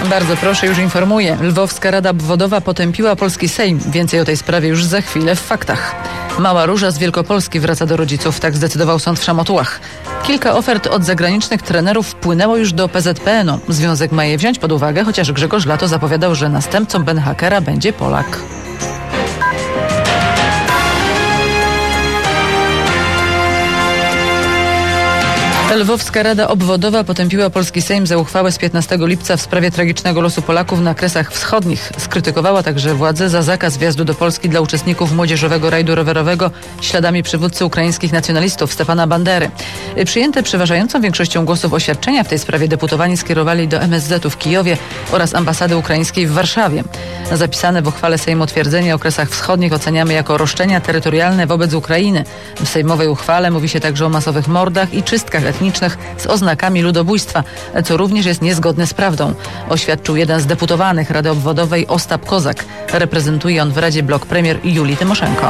Bardzo proszę, już informuję. Lwowska Rada Obwodowa potępiła polski Sejm. Więcej o tej sprawie już za chwilę w faktach. Mała Róża z Wielkopolski wraca do rodziców. Tak zdecydował sąd w Szamotułach. Kilka ofert od zagranicznych trenerów wpłynęło już do PZPN-u. Związek ma je wziąć pod uwagę, chociaż Grzegorz Lato zapowiadał, że następcą Ben Hakera będzie Polak. Lwowska Rada Obwodowa potępiła polski Sejm za uchwałę z 15 lipca w sprawie tragicznego losu Polaków na Kresach Wschodnich. Skrytykowała także władze za zakaz wjazdu do Polski dla uczestników młodzieżowego rajdu rowerowego śladami przywódcy ukraińskich nacjonalistów Stepana Bandery. Przyjęte przeważającą większością głosów oświadczenia w tej sprawie deputowani skierowali do MSZ-u w Kijowie oraz ambasady ukraińskiej w Warszawie. Zapisane w uchwale Sejmu twierdzenie o Kresach Wschodnich oceniamy jako roszczenia terytorialne wobec Ukrainy. W sejmowej uchwale mówi się także o masowych mordach i czystkach etnicznych z oznakami ludobójstwa, co również jest niezgodne z prawdą, oświadczył jeden z deputowanych Rady Obwodowej Ostap Kozak. Reprezentuje on w Radzie blok premier Julii Tymoszenko.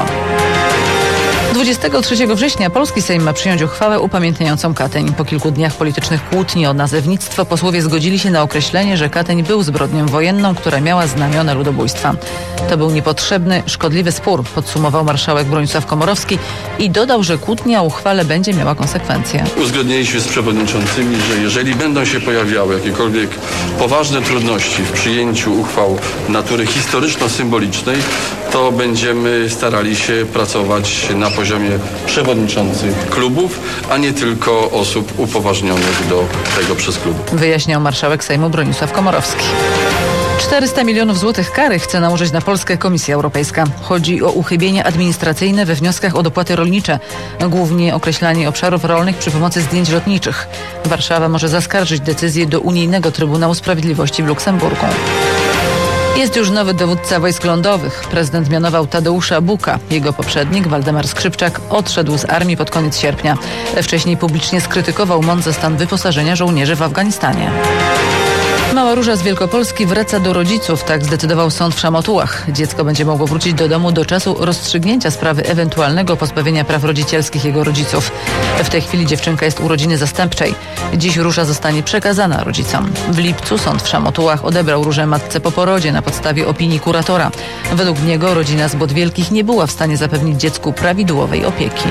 23 września polski Sejm ma przyjąć uchwałę upamiętniającą Katyń. Po kilku dniach politycznych kłótni o nazewnictwo posłowie zgodzili się na określenie, że Katyń był zbrodnią wojenną, która miała znamiona ludobójstwa. To był niepotrzebny, szkodliwy spór, podsumował marszałek Bronisław Komorowski i dodał, że kłótnia o uchwale będzie miała konsekwencje. Uzgodniliśmy z przewodniczącymi, że jeżeli będą się pojawiały jakiekolwiek poważne trudności w przyjęciu uchwał natury historyczno-symbolicznej, to będziemy starali się pracować na poziomie przewodniczących klubów, a nie tylko osób upoważnionych do tego przez kluby. Wyjaśniał marszałek Sejmu Bronisław Komorowski. 400 milionów złotych kary chce nałożyć na Polskę Komisja Europejska. Chodzi o uchybienia administracyjne we wnioskach o dopłaty rolnicze, głównie określanie obszarów rolnych przy pomocy zdjęć lotniczych. Warszawa może zaskarżyć decyzję do Unijnego Trybunału Sprawiedliwości w Luksemburgu. Jest już nowy dowódca wojsk lądowych. Prezydent mianował Tadeusza Buka. Jego poprzednik, Waldemar Skrzypczak, odszedł z armii pod koniec sierpnia. Wcześniej publicznie skrytykował MON za stan wyposażenia żołnierzy w Afganistanie. Mała Róża z Wielkopolski wraca do rodziców, tak zdecydował sąd w Szamotułach. Dziecko będzie mogło wrócić do domu do czasu rozstrzygnięcia sprawy ewentualnego pozbawienia praw rodzicielskich jego rodziców. W tej chwili dziewczynka jest u rodziny zastępczej. Dziś Róża zostanie przekazana rodzicom. W lipcu sąd w Szamotułach odebrał Różę matce po porodzie na podstawie opinii kuratora. Według niego rodzina z Bodwielkich nie była w stanie zapewnić dziecku prawidłowej opieki.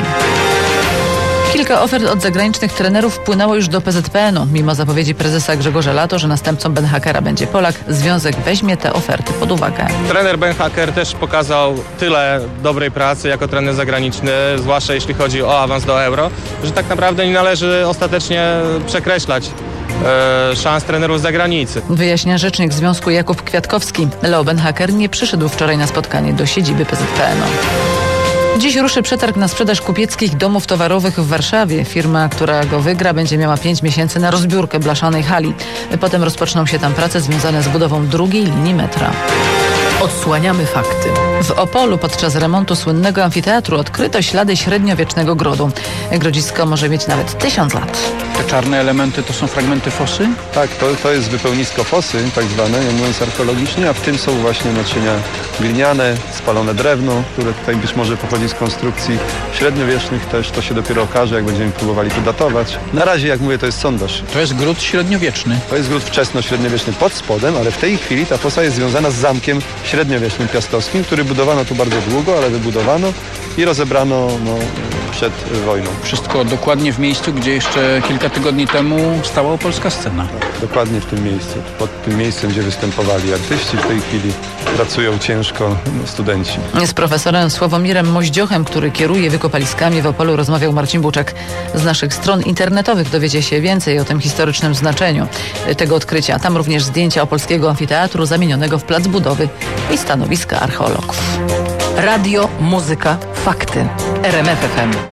Kilka ofert od zagranicznych trenerów wpłynęło już do PZPN-u. Mimo zapowiedzi prezesa Grzegorza Lato, że następcą Ben Hakera będzie Polak, związek weźmie te oferty pod uwagę. Trener Ben Haker też pokazał tyle dobrej pracy jako trener zagraniczny, zwłaszcza jeśli chodzi o awans do Euro, że tak naprawdę nie należy ostatecznie przekreślać szans trenerów z zagranicy. Wyjaśnia rzecznik związku Jakub Kwiatkowski. Leo Ben Haker nie przyszedł wczoraj na spotkanie do siedziby PZPN-u. Dziś ruszy przetarg na sprzedaż kupieckich domów towarowych w Warszawie. Firma, która go wygra, będzie miała 5 miesięcy na rozbiórkę blaszanej hali. Potem rozpoczną się tam prace związane z budową drugiej linii metra. Odsłaniamy fakty. W Opolu podczas remontu słynnego amfiteatru odkryto ślady średniowiecznego grodu. Grodzisko może mieć nawet 1000 lat. Te czarne elementy to są fragmenty fosy? Tak, to jest wypełnisko fosy, tak zwane, mówiąc archeologicznie, a w tym są właśnie naczynia gliniane, spalone drewno, które tutaj być może pochodzi z konstrukcji średniowiecznych też. To się dopiero okaże, jak będziemy próbowali to datować. Na razie, jak mówię, to jest sondaż. To jest gród średniowieczny. To jest gród wczesno-średniowieczny pod spodem, ale w tej chwili ta fosa jest związana z zamkiem średniowiecznym piastowskim, który budowano tu bardzo długo, ale wybudowano i rozebrano przed wojną. Wszystko dokładnie w miejscu, gdzie jeszcze kilka tygodni temu stała opolska scena. Dokładnie w tym miejscu, pod tym miejscem, gdzie występowali artyści. W tej chwili pracują ciężko studenci. Z profesorem Sławomirem Moździochem, który kieruje wykopaliskami w Opolu, rozmawiał Marcin Buczek. Z naszych stron internetowych dowiecie się więcej o tym historycznym znaczeniu tego odkrycia. Tam również zdjęcia opolskiego amfiteatru zamienionego w plac budowy i stanowiska archeologów. Radio, muzyka, fakty. RMF FM.